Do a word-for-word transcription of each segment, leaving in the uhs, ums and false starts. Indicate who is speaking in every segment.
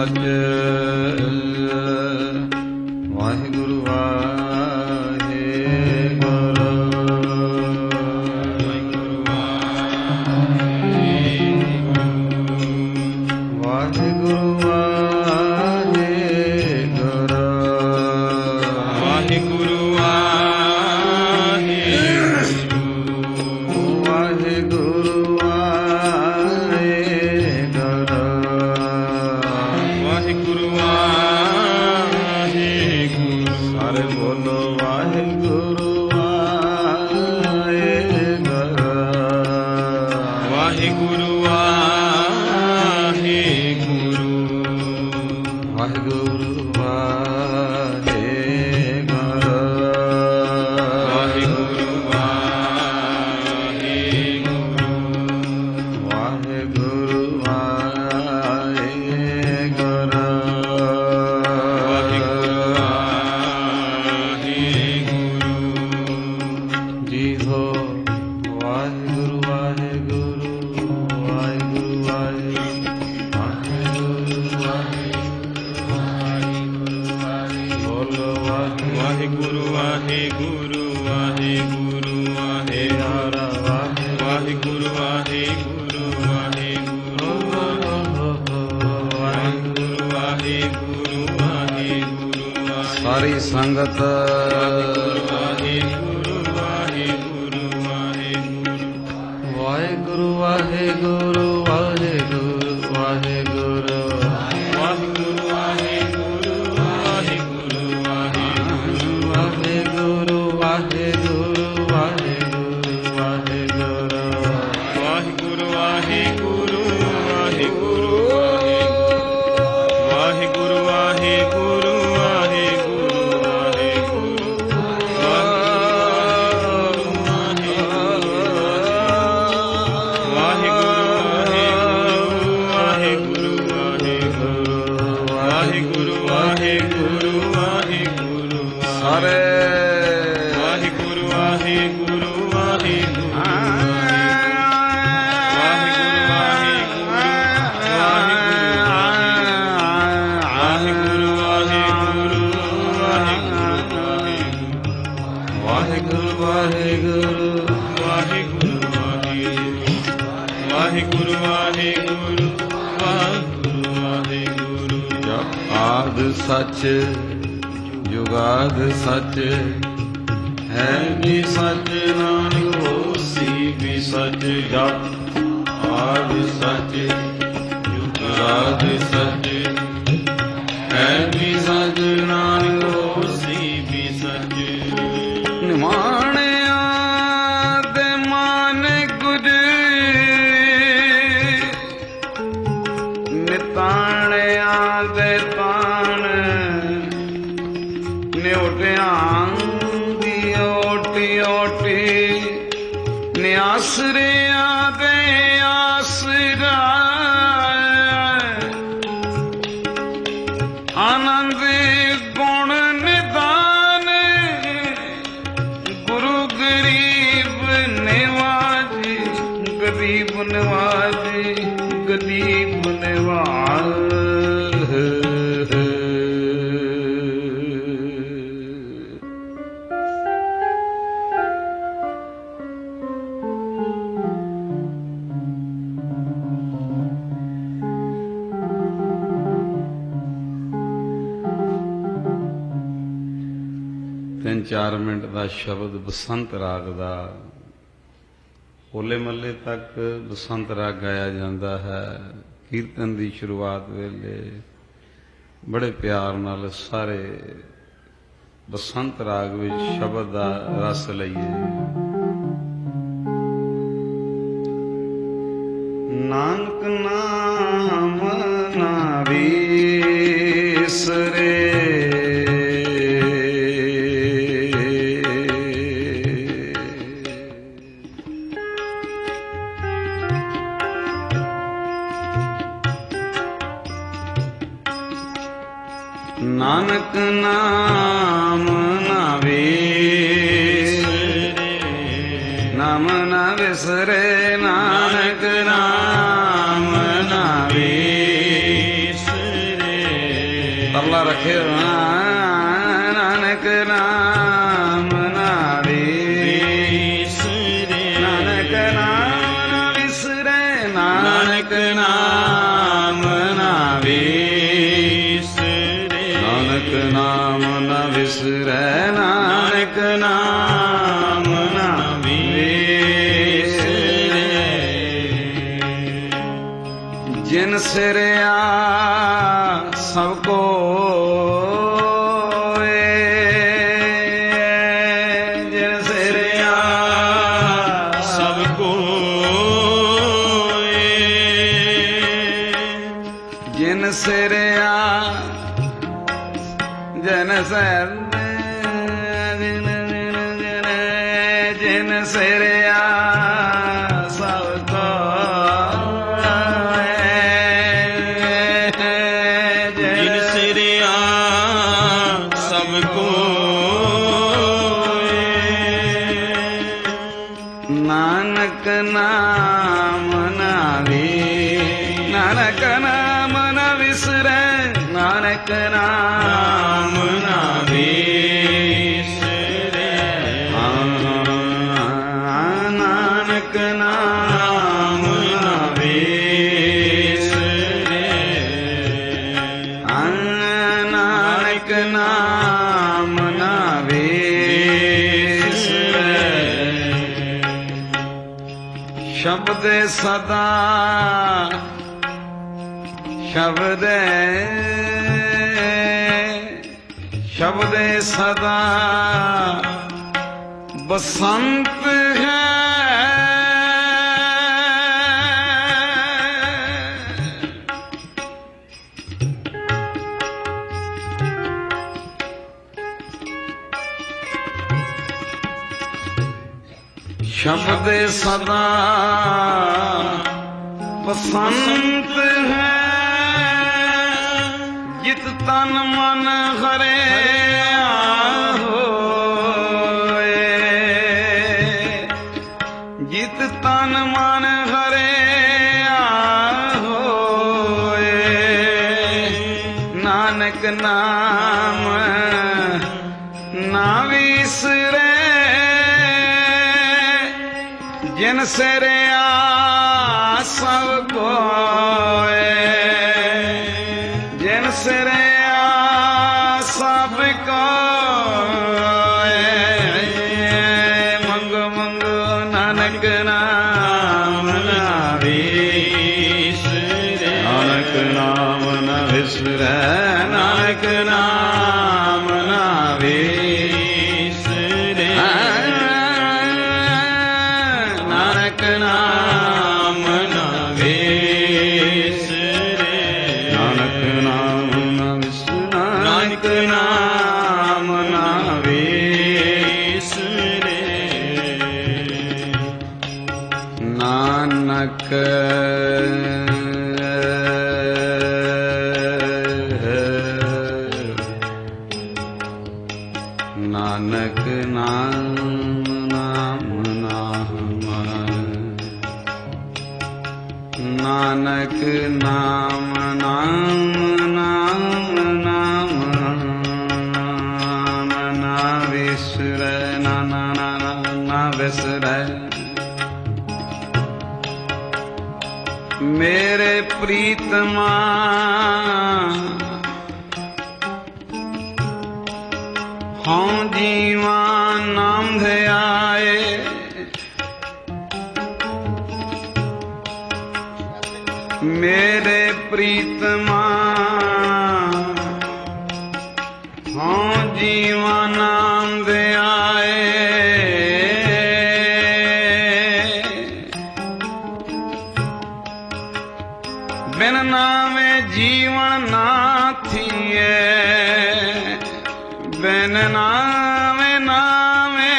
Speaker 1: ਸੱਚ ਵਾਹਿਗੁਰੂ ਸਾਰੀ ਸੰਗਤ ਵਾਹਿਗੁਰੂ ਵਾਹਿਗੁਰੂ ਵਾਹਿਗੁਰੂ ਵਾਹਿਗੁਰੂ ਵਾਹਿਗੁਰੂ ਵਾਹਿਗੁਰੂ ਵਾਹਿਗੁਰੂ ਵਾਹਿਗੁਰੂ ਵਾਹਿਗੁਰੂ ਵਾਹਿਗੁਰੂ ਵਾਹਿਗੁਰੂ ਵਾਹਿਗੁਰੂ ਵਾਹਿਗੁਰੂ ਵਾਹਿਗੁਰੂ ਵਾਹਿਗੁਰੂ ਵਾਹਿਗੁਰੂ ਸੱਚ ਜੁਗਾਦ ਸੱਚ ਹੈ ਵੀ ਸੱਚ ਨਾਨਕ ਹੋਸੀ ਵੀ ਸੱਚ ਜਪ ਆਦ ਸੱਚ ਜੁਗਾਦ ਸੱਚ ਹੈ ਵੀ ਸੱਚ ਨਾਨਕ ਹੋਸੀ ਵੀ ਸੱਚ ਨਿਮਾਣਿਆ ਦੇ ਮਨ ਗੁਜ ਨਿਤਾਣਿਆ ਦੇ ਦੀ ਓਟੀ ਓਟੀ ਨਿਆਸਰਿਆਂ ਦੇ ਆਸਰਾ ਆਨੰਦ ਗੁਣ ਨਿਦਾਨ ਗੁਰੂ ਗਰੀਬ ਨਿਵਾਜੀ ਗਰੀਬ ਨਿਵਾਜੀ ਗਰੀਬ ਨਿਵਾਜ ਤਿੰਨ ਚਾਰ ਮਿੰਟ ਦਾ ਸ਼ਬਦ ਬਸੰਤ ਰਾਗ ਦਾ ਹੋਲੇ ਮਹੱਲੇ ਤੱਕ ਬਸੰਤ ਰਾਗ ਗਾਇਆ ਜਾਂਦਾ ਹੈ। ਕੀਰਤਨ ਦੀ ਸ਼ੁਰੂਆਤ ਵੇਲੇ ਬੜੇ ਪਿਆਰ ਨਾਲ ਸਾਰੇ ਬਸੰਤ ਰਾਗ ਵਿੱਚ ਸ਼ਬਦ ਦਾ ਰਸ ਲਈਏ। ਨਾਨਕ ਨਾਮ ਨਾ ਵਿਸਰੇ ਨਾਨਕ ਨਾਮ ਨਾ ਵਿਸਰੇ ਨਾਮ ਨਾ ਵਿਸਰੇ ਨਾਨਕ ਨਾਮ ਨਾ ਵਿਸਰੇ ਰੱਖਿਓ ਨਾਨਕ ਨਾਮ ਨਾ ਵਿਸਰੇ ਨਾਨਕ ਨਾਮ ਨਾ ਵਿਸਰੇ ਨਾਨਕ ਨਾਮ ਨਾ ਵਿਸਰੇ ਨਾਨਕ ਨਾਮ ਨਾ ਵਿਸਰੇ ਨਾਨਕ ਨਾਮ ਨਾ ਵਿਸਰੇ ਜਿਨ ਸਿਰਿਆ ਸਭ ਕੋਇ ਜਿਨ ਸਿਰਿਆ ਸਭ ਕੋਇ ਜਿਨ ਸਿਰਿਆ ਜਨ ਸਰ ਜਿਨ ਸਿਰਿਆ ਸਭ ਨਾਨਕ ਨਾਮ ਨਾ ਵੇ ਨਾਨਕ ਨਾਮ ਨਾ ਵਿਸਰੈ ਨਾਨਕ ਨਾਮ ਨਾ ਵਿਸਰੈ ਨਾਨਕ ਨਾਮ ਨਾ ਵਿਸਰੈ ਨਾਨਕ ਨਾਮ ਨਾ ਵਿਸਰੈ ਸ਼ਬਦ ਸਦਾ ਸ਼ਬਦ ਸ਼ਬਦ ਸਦਾ ਬਸੰਤ ਹੈ ਸ਼ਬਦ ਸਦਾ ਬਸੰਤ ਹੈ ਜਿਤ ਤਨ ਮਨ ਹਰਿਆ ਹੋਏ ਜਿਤ ਤਨ ਮਨ ਹਰਿਆ ਹੋਏ ਨਾਨਕ ਨਾਮ ਨਾ ਵਿਸਰੇ ਜਿਨ ਸਿਰਿਆ ਸਭ ਕੋਇ ਜਿਨ ਸਿਰਿਆ ਸਭ ਕੋਇ ਮੰਗੋ ਮੰਗੋ ਨਾਨਕ ਨਾਮ ਨਾ ਵਿਸਰੈ ਨਾਨਕ ਨਾਮ ਨਾ ਵਿਸਰੈ ਨਾਨਕ ਨਾਮ ਨਾ ਵਿਸਰੈ ਨਾਨਕ ਨਾਮ ਨਾ ਵਿਸਰੈ ਨਾਨਕ ਨਾਮ ਨਾ ਵਿਸਰੈ ਨਾਨਕ ਨਾਮ ਨਾ ਵਿਸਰੈ ਨਾਨਕ ਨਾਨਕ ਨਾਮ ਨਾਨਕ ਨਾਮ ਨਾਮ ਨਾਮ ਨਾਮ ਨਾ ਵਿਸਰੈ ਨਾ ਨਾ ਨਾ ਨਾ ਵਿਸਰੈ ਮੇਰੇ ਪ੍ਰੀਤਮਾ ਹਉ ਜੀਵਾ ਨਾਮ ਧਿਆਏ ਮੇਰੇ ਪ੍ਰੀਤਮਾ ਹਉ ਜੀਵਾ ਨਾਮ ਧਿਆਏ ਬਿਨ ਨਾਮੇ ਜੀਵਨ ਨਾ ਥੀਏ ਬਿਨ ਨਾਮੇ ਨਾਮੇ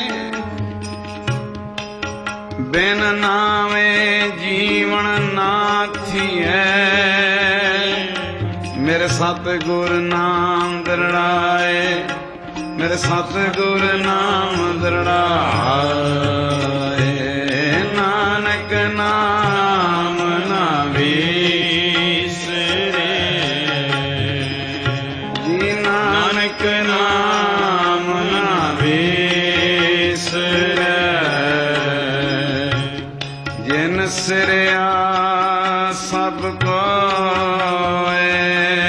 Speaker 1: ਬਿਨ ਨਾਮੇ ਜੀਵਨ ਨਾ ਥੀਏ ਮੇਰੇ ਸਤਿਗੁਰ ਨਾਮ ਦਰੜਾਏ ਮੇਰੇ ਸਤਿਗੁਰ ਨਾਮ ਦਰੜਾਏ ਨਾਨਕ ਨਾਮ ਨਾ ਵਿਸਰੇ ਸਿਰਿਆ ਸਭ ਕੋਏ,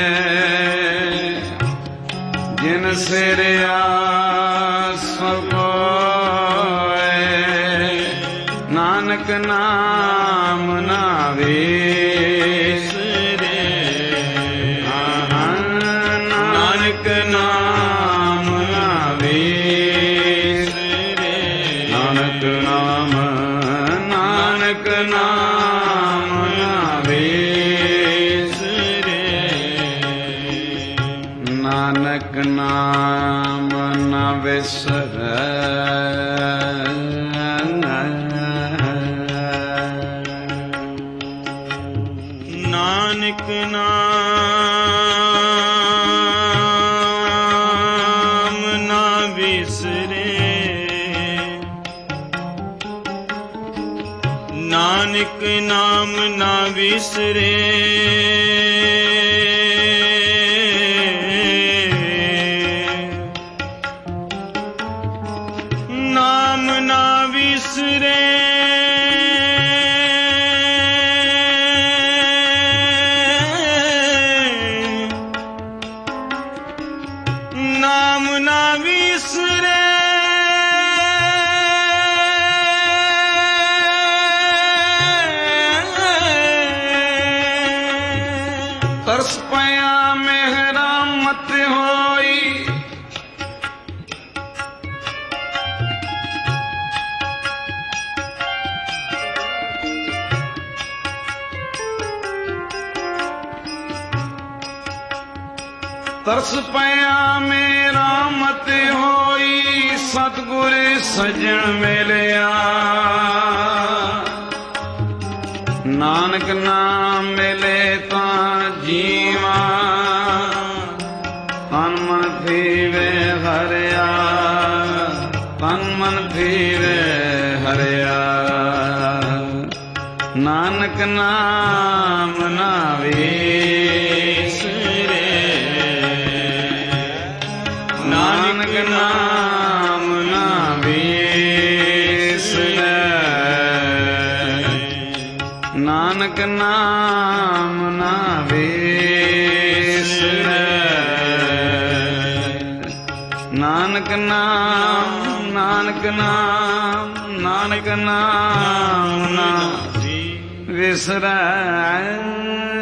Speaker 1: ਜਿਨ ਸਿਰਿਆ ਸਭ ਕੋਏ, ਨਾਨਕ ਨਾਮ ਨਾ ਵਿਸਰੇ। ਨਾਨਕ ਨਾਮ ਨਾ ਵਿਸਰੇ, ਨਾਨਕ ਨਾਮ, ਨਾਨਕ ਨਾਮ ਨਾ ਵਿਸਰੇ, ਨਾਨਕ ਨਾਮ ਨਾ ਵਿਸਰੈ। ਨਾਨਕ ਨਾਮ ਨਾ ਵਿਸਰੇ, ਨਾਨਕ ਨਾਮ ਨਾ ਵਿਸਰੇ, ਨਾਮ ਨਾ ਵਿਸਰੇ, ਨਾਮ ਨਾ ਵਿਸਰੇ, ਤਰਸ ਪਿਆ ਮੇਰਾ ਮਤ ਹੋਈ, ਤਰਸ ਪਿਆ ਮੇਰਾ ਮਤ ਹੋਈ, ਸਤਿਗੁਰ ਸਜਣ ਮਿਲਿਆ, ਨਾਨਕ ਨਾਮ ਮਿਲੇ ਤਾਂ ਜੀਵਾ, ਤਨ ਮਨ ਥੀਵੇ ਹਰਿਆ, ਤਨ ਮਨ ਥੀਵੇ ਹਰਿਆ, ਨਾਨਕ ਨਾਮ ਨਾ ਵਿਸਰੇ, ਨਾਨਕ ਨਾਮ ਨਾ ਵਿਸਰੇ, ਨਾਨਕ ਨਾਮ ਨਾ ਵਿਸਰੇ, ਨਾਨਕ ਨਾਮ, ਨਾਨਕ ਨਾਮ, ਨਾਨਕ ਨਾਮ ਨਾ ਵਿਸਰੈ।